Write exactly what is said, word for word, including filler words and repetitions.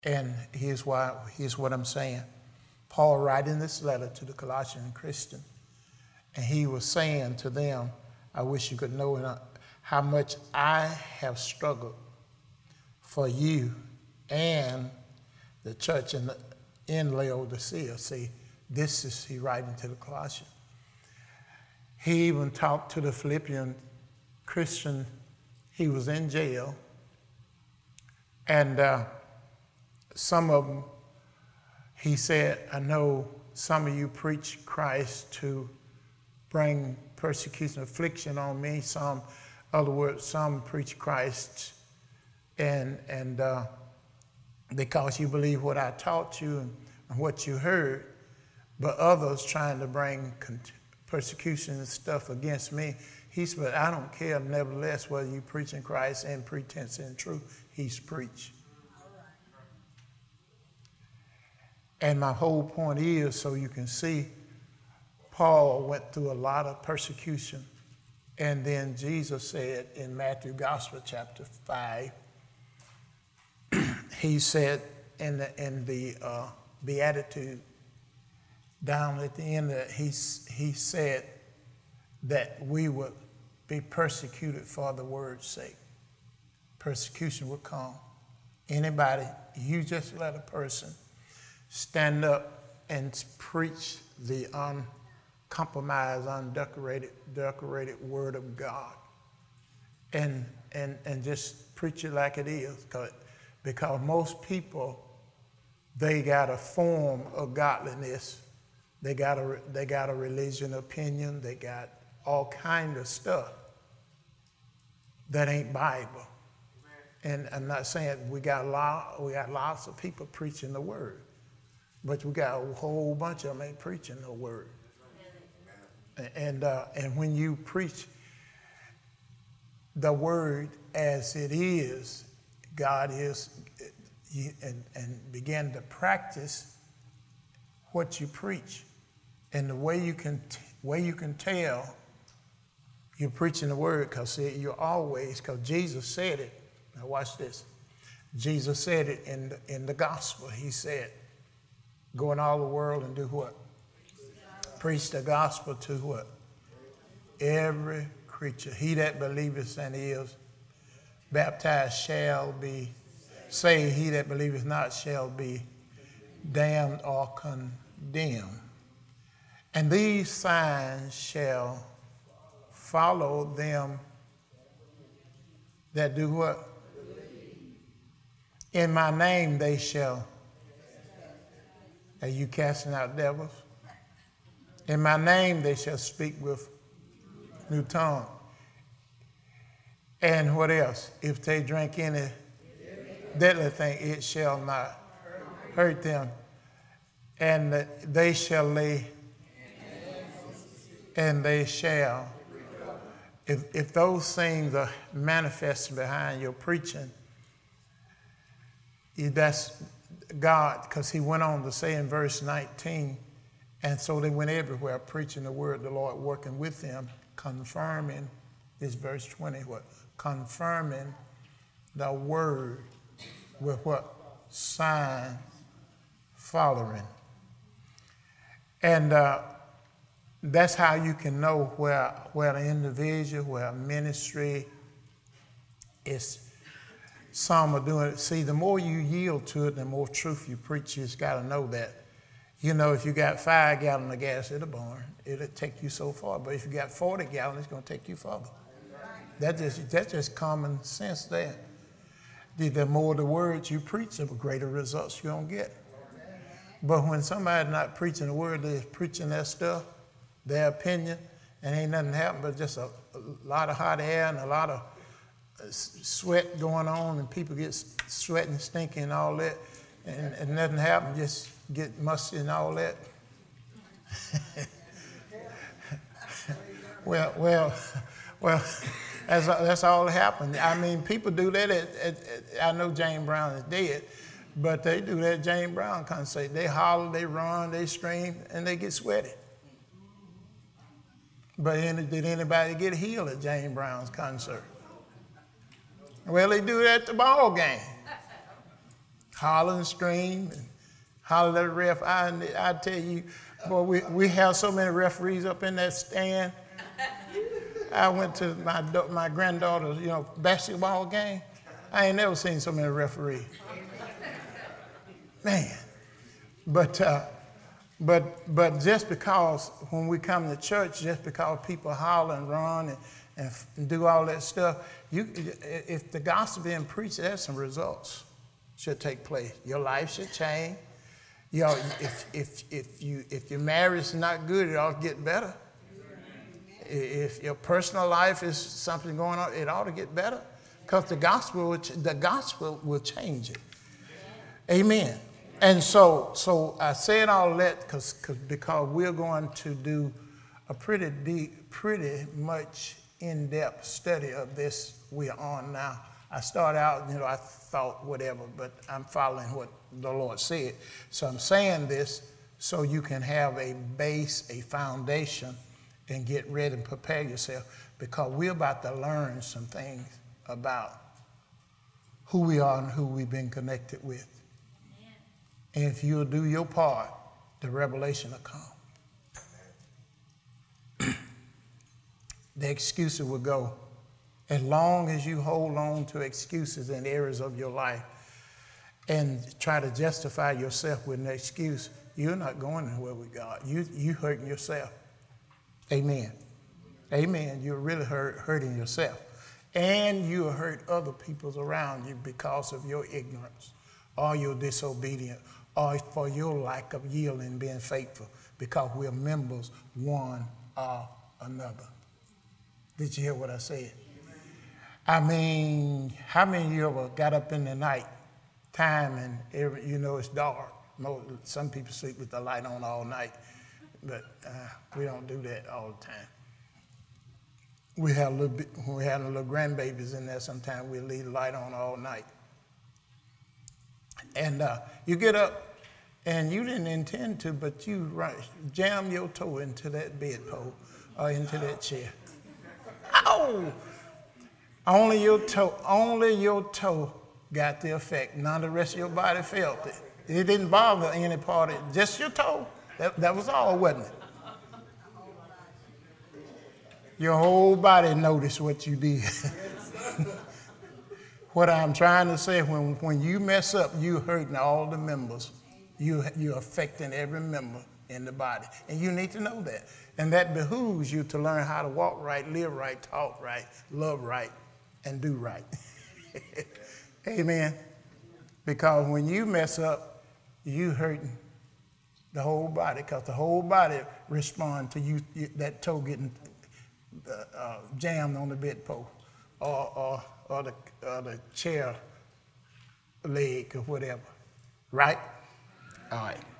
And here's why, here's what I'm saying. Paul writing this letter to the Colossian Christian, and he was saying to them, I wish you could know how much I have struggled for you and the church in, the, in Laodicea. See, this is he writing to the Colossians. He even talked to the Philippian Christian. He was in jail, and uh, some of them, he said, I know some of you preach Christ to bring persecution, affliction on me. Some, other words, some preach Christ and and uh, because you believe what I taught you and, and what you heard, but others trying to bring persecution and stuff against me. He said, I don't care, nevertheless, whether you preach in Christ and pretense and truth, he's preached. And my whole point is, so you can see, Paul went through a lot of persecution. And then Jesus said in Matthew Gospel, chapter five, he said in the, in the uh, Beatitude, down at the end, of it, he, he said that we would be persecuted for the word's sake. Persecution would come. Anybody, you just let a person stand up and preach the uncompromised, undecorated, decorated word of God, and and and just preach it like it is, because most people, they got a form of godliness, they got a they got a religion opinion, they got all kind of stuff that ain't Bible. And I'm not saying we got a lot, we got lots of people preaching the word. But we got a whole bunch of them ain't preaching no word. And uh, and when you preach the word as it is, God is, and, and begin to practice what you preach. And the way you can way you can tell you're preaching the word, because you're always, because Jesus said it. Now watch this. Jesus said it in the, in the gospel. He said, go in all the world and do what? Preach the gospel to what? Every creature. He that believeth and is baptized shall be saved. He that believeth not shall be damned or condemned. And these signs shall follow them that do what? In my name they shall. Are you casting out devils? In my name they shall speak with new tongue. And what else? If they drink any deadly thing, it shall not hurt them. And they shall lay, and they shall. If, if those things are manifested behind your preaching, that's God, because he went on to say in verse nineteen, and so they went everywhere preaching the word of the Lord, working with them, confirming, this verse twenty, what? Confirming the word with what? Sign following. And uh, that's how you can know where, where an individual, where a ministry is. Some are doing it. See, the more you yield to it, the more truth you preach. You just got to know that. You know, if you got five gallons of gas, it'll burn. It'll take you so far. But if you got forty gallons, it's going to take you further. That just, that's just common sense there. The, the more the words you preach, the greater results you're going to get. But when somebody's not preaching the word, they're preaching their stuff, their opinion, and ain't nothing happened but just a, a lot of hot air and a lot of sweat going on, and people get sweating, stinking, and all that, and, and nothing happened, just get musty and all that. well, well, well, that's, that's all that happened. I mean, people do that. At, at, at, I know James Brown is dead, but they do that James Brown concert. They holler, they run, they scream, and they get sweaty. But did anybody get healed at James Brown's concert? Well, they do that at the ball game. holler and scream and holler at the ref. I, I tell you, boy, we, we have so many referees up in that stand. I went to my my granddaughter's, you know, basketball game. I ain't never seen so many referees. Man, but uh, but but just because when we come to church, just because people holler and run and, and, and do all that stuff, you if the gospel being preached, there's some results should take place. Your life should change. You know, if if if you if your marriage is not good, it ought to get better. If your personal life is something going on, it ought to get better, because the gospel will, the gospel will change it. Amen. And so, so I said all that because because we're going to do a pretty deep, pretty much in-depth study of this we're on now. I started out, you know, I thought whatever, but I'm following what the Lord said. So I'm saying this so you can have a base, a foundation, and get ready and prepare yourself, because we're about to learn some things about who we are and who we've been connected with. Amen. And if you'll do your part, the revelation will come. The excuses will go. As long as you hold on to excuses in areas of your life and try to justify yourself with an excuse, you're not going anywhere with God. You, you hurting yourself. Amen. Amen. You're really hurt, hurting yourself. And you hurt other people around you because of your ignorance or your disobedience or for your lack of yielding, being faithful, because we're members one of another. Did you hear what I said? I mean, how many of you ever got up in the night time and every, you know it's dark? Most, some people sleep with the light on all night. But uh, we don't do that all the time. We have a little bit, when we have little grandbabies in there, sometimes we leave the light on all night. And uh, you get up, and you didn't intend to, but you right, jam your toe into that bedpost or into that chair. Ow! Only your toe, only your toe got the effect. None of the rest of your body felt it. It didn't bother any part of it, just your toe. That, that was all, wasn't it? Your whole body noticed what you did. What I'm trying to say, when, when you mess up, you're hurting all the members. You, you're affecting every member in the body. And you need to know that. And that behooves you to learn how to walk right, live right, talk right, love right, and do right. Amen. Because when you mess up, you hurting the whole body, because the whole body responds to you, you that toe getting uh, uh, jammed on the bedpost or, or, or, the, or the chair leg or whatever. Right? All right.